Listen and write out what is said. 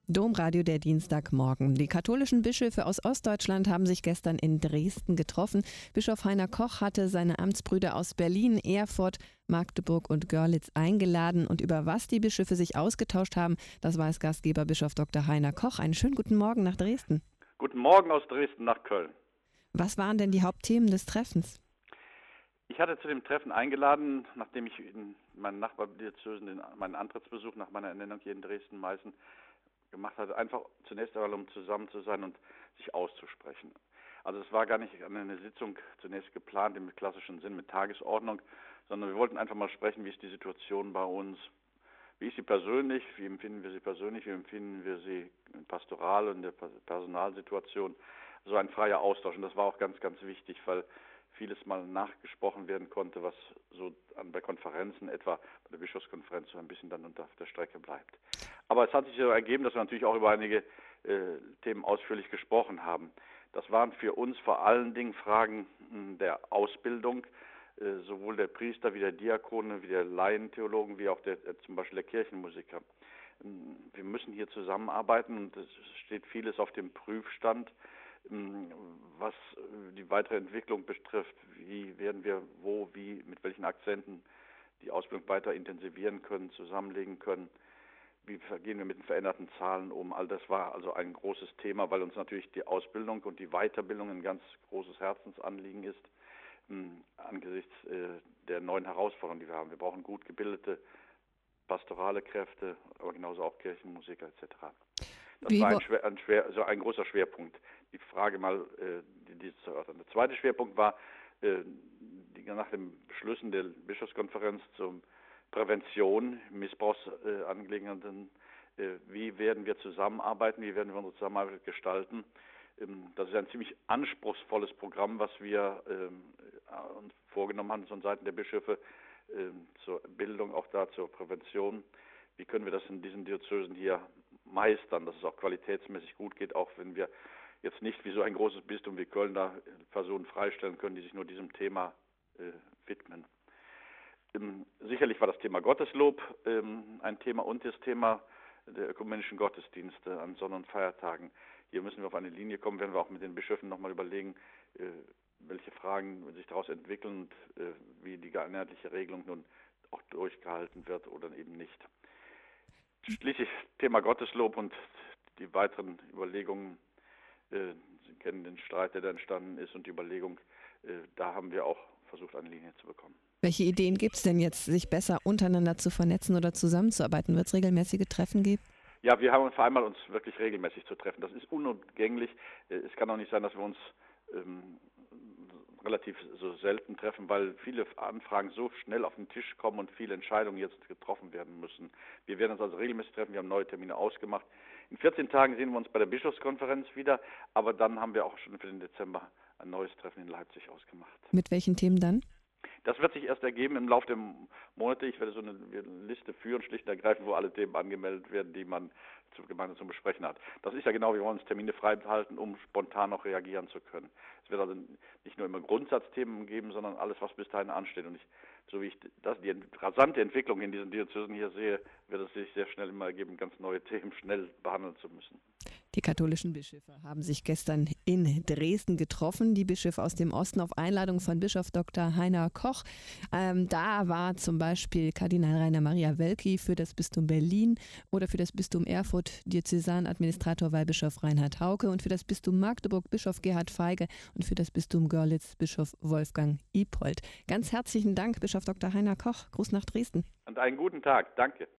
Domradio der Dienstagmorgen. Die katholischen Bischöfe aus Ostdeutschland haben sich gestern in Dresden getroffen. Bischof Heiner Koch hatte seine Amtsbrüder aus Berlin, Erfurt, Magdeburg und Görlitz eingeladen. Und über was die Bischöfe sich ausgetauscht haben, das weiß Gastgeber Bischof Dr. Heiner Koch. Einen schönen guten Morgen nach Dresden. Guten Morgen aus Dresden nach Köln. Was waren denn die Hauptthemen des Treffens? Ich hatte zu dem Treffen eingeladen, nachdem ich in meinen Nachbardiözesen meinen Antrittsbesuch nach meiner Ernennung hier in Dresden-Meißen gemacht hatte, einfach zunächst einmal, um zusammen zu sein und sich auszusprechen. Also es war gar nicht eine Sitzung zunächst geplant im klassischen Sinn mit Tagesordnung, sondern wir wollten einfach mal sprechen, wie ist die Situation bei uns, wie ist sie persönlich, wie empfinden wir sie persönlich, wie empfinden wir sie pastoral und in der Personalsituation. So ein freier Austausch, und das war auch ganz, ganz wichtig, weil vieles mal nachgesprochen werden konnte, was so bei Konferenzen, etwa bei der Bischofskonferenz, so ein bisschen dann unter der Strecke bleibt. Aber es hat sich so ergeben, dass wir natürlich auch über einige Themen ausführlich gesprochen haben. Das waren für uns vor allen Dingen Fragen der Ausbildung, sowohl der Priester wie der Diakone, wie der Laientheologen, wie auch zum Beispiel der Kirchenmusiker. Wir müssen hier zusammenarbeiten und es steht vieles auf dem Prüfstand, was die weitere Entwicklung betrifft. Wie werden wir wie, mit welchen Akzenten die Ausbildung weiter intensivieren können, zusammenlegen können. Wie gehen wir mit den veränderten Zahlen um? All das war also ein großes Thema, weil uns natürlich die Ausbildung und die Weiterbildung ein ganz großes Herzensanliegen ist, angesichts der neuen Herausforderungen, die wir haben. Wir brauchen gut gebildete pastorale Kräfte, aber genauso auch Kirchenmusiker etc. Das war ein großer Schwerpunkt, die Frage mal, die zu erörtern. Der zweite Schwerpunkt war, nach den Beschlüssen der Bischofskonferenz zur Prävention, Missbrauchsangelegenheiten, wie werden wir zusammenarbeiten, wie werden wir unsere Zusammenarbeit gestalten. Das ist ein ziemlich anspruchsvolles Programm, was wir uns vorgenommen haben von Seiten der Bischöfe zur Bildung, auch da zur Prävention. Wie können wir das in diesen Diözesen hier meistern, dass es auch qualitätsmäßig gut geht, auch wenn wir jetzt nicht wie so ein großes Bistum wie Köln da Personen freistellen können, die sich nur diesem Thema widmen. Sicherlich war das Thema Gotteslob ein Thema und das Thema der ökumenischen Gottesdienste an Sonn- und Feiertagen. Hier müssen wir auf eine Linie kommen, werden wir auch mit den Bischöfen nochmal überlegen, welche Fragen sich daraus entwickeln und wie die inhaltliche Regelung nun auch durchgehalten wird oder eben nicht. Schließlich Thema Gotteslob und die weiteren Überlegungen. Sie kennen den Streit, der da entstanden ist, und die Überlegung, da haben wir auch versucht, eine Linie zu bekommen. Welche Ideen gibt es denn jetzt, sich besser untereinander zu vernetzen oder zusammenzuarbeiten? Wird es regelmäßige Treffen geben? Ja, wir haben uns vereinbart, uns wirklich regelmäßig zu treffen. Das ist unumgänglich. Es kann auch nicht sein, dass wir uns relativ so selten treffen, weil viele Anfragen so schnell auf den Tisch kommen und viele Entscheidungen jetzt getroffen werden müssen. Wir werden uns also regelmäßig treffen, wir haben neue Termine ausgemacht. In 14 Tagen sehen wir uns bei der Bischofskonferenz wieder, aber dann haben wir auch schon für den Dezember ein neues Treffen in Leipzig ausgemacht. Mit welchen Themen dann? Das wird sich erst ergeben im Laufe der Monate. Ich werde so eine Liste führen, schlicht und ergreifend, wo alle Themen angemeldet werden, die man gemeinsam zum Besprechen hat. Das ist ja genau, wir wollen uns Termine frei halten, um spontan noch reagieren zu können. Es wird also nicht nur immer Grundsatzthemen geben, sondern alles, was bis dahin ansteht. Und so wie ich die rasante Entwicklung in diesen Diözesen hier sehe, wird es sich sehr schnell immer ergeben, ganz neue Themen schnell behandeln zu müssen. Die katholischen Bischöfe haben sich gestern in Dresden getroffen, die Bischöfe aus dem Osten auf Einladung von Bischof Dr. Heiner Koch. Da war zum Beispiel Kardinal Rainer Maria Welki für das Bistum Berlin oder für das Bistum Erfurt Diözesanadministrator Weihbischof Reinhard Hauke und für das Bistum Magdeburg Bischof Gerhard Feige und für das Bistum Görlitz Bischof Wolfgang Ippold. Ganz herzlichen Dank, Bischof Dr. Heiner Koch. Gruß nach Dresden. Und einen guten Tag. Danke.